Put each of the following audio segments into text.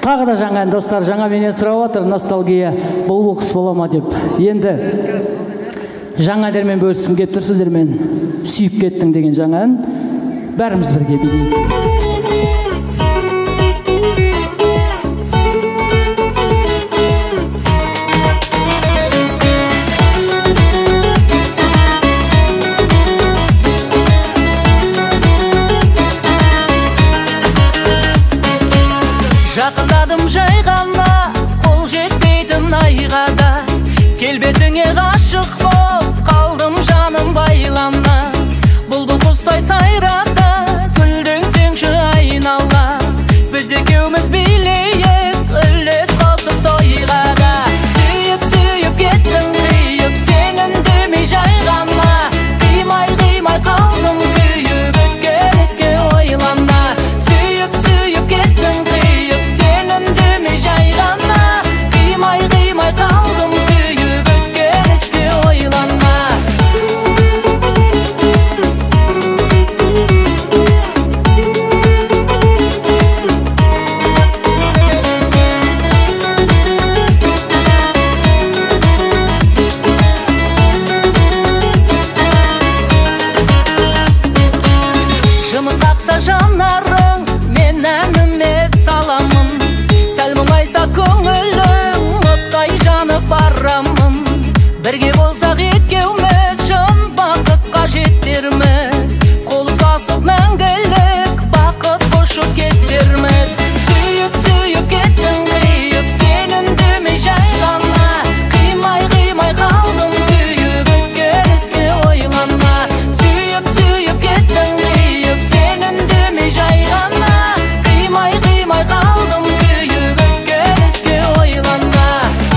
Тағы да жаңа достар, жаңа менен сұрап отыр, ностальгия бұл құс бола ма деп. Енді жаңа әндермен бөліскім келіп тұр, сіздермен сүйіп кеттің деген жаңа ән. Бәріміз бірге билейік. Жақындадым жайғанда, қол жетпейтін айға да, келбетіңе ғашық боп қалдым жаным байлана. Бұлбұл құстай сайрата, гүлдің сенші айнала, біз екеуміз билейік үлес қосып тойға да. Сүйіп сүйіп кеттің қиып, сен үндемей жайғанда, қимай қимай қалдым күйіп, өткен іске ойлана. Сүйіп сүйіп кеттің қиып, сен үндемей жайғанда, қимай қимай қалдым күйіп, өткен іске ойлана. Жымын қақса жанарың, мен әніме саламын. Сәл мұңайса көңілің, оттай жанып барамын. Бірге болсақ екеуміз, шын бақытқа жетерміз. Қол ұстасып мәңгілік, бақыт қошып кетерміз. Сүйіп сүйіп кеттің қиып, сен үндемей жайғанда, қимай қимай қалдым күйіп, өткен іске ойлана. Сүйіп сүйіп кеттің қиып, сен үндемей жайғанда, қимай қимай қалдым күйіп, өткен іске ойлана.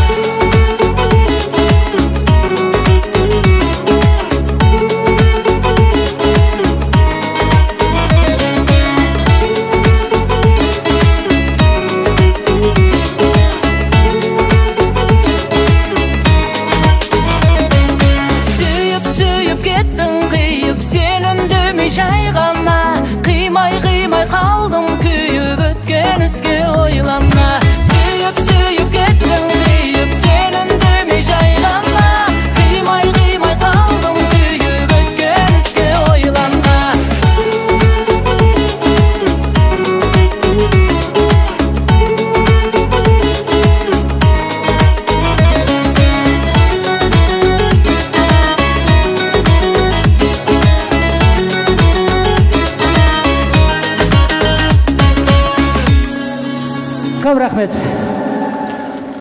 Сүйіп сүйіп кеттің қиып, сен үндемей жайғанда, қимай қимай қалдым күйіп, өткен іске ойлана. Сүйіп сүйіп кеттің қиып, сен үндемей жайғанда, қимай қимай қалдым күйіп, өткен іске ойлана. Көп рахмет.